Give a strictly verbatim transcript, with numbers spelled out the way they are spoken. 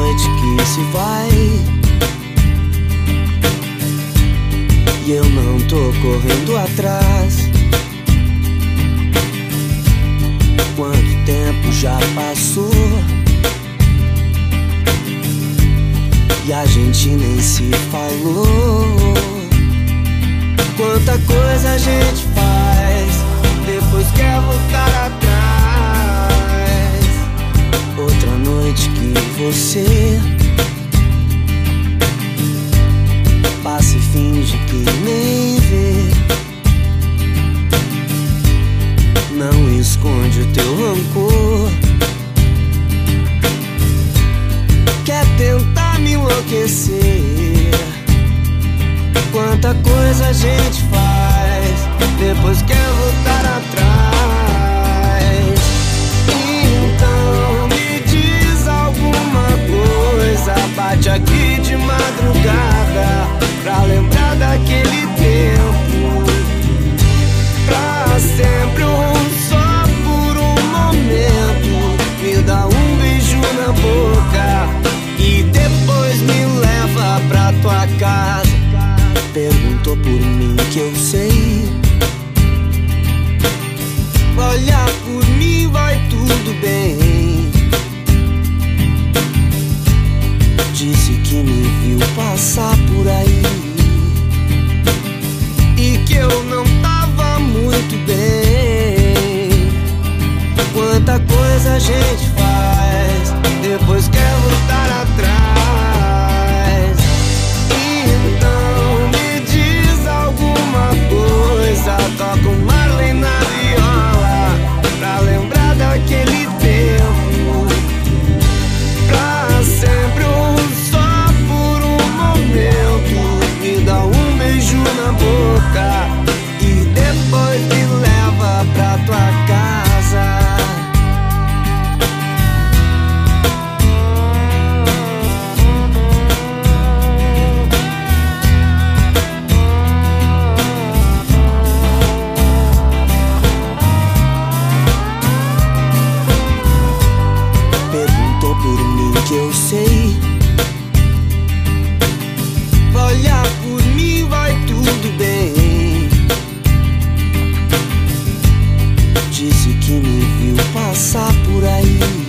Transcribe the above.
noite que se vai e eu não tô correndo atrás. Quanto tempo já passou e a gente nem se falou. Quanta coisa a gente faz, depois quer voltar atrás. Outra noite que você passa e finge que nem vê. Não esconde o teu rancor, quer tentar me enlouquecer. Quanta coisa a gente faz, depois quer voltar atrás. Então me diz alguma coisa, bate aqui de madrugada pra lembrar daquele tempo, pra sempre ou só por um momento. Me dá um beijo na boca e depois me leva pra tua casa. Perguntou por mim que eu sei, olha por mim vai tudo bem. Disse que me viu passar por aí e que eu não tava muito bem. Quanta coisa a gente faz, depois quer voltar atrás. Então me diz alguma coisa, toca um Marley na viola pra lembrar daquele tempo, pra sempre ou só por um momento. Me dá um beijo na boca e depois me leva pra tua casa. Perguntou por mim que eu sei, olha por mim vai tudo bem. Disse que me viu passar por aí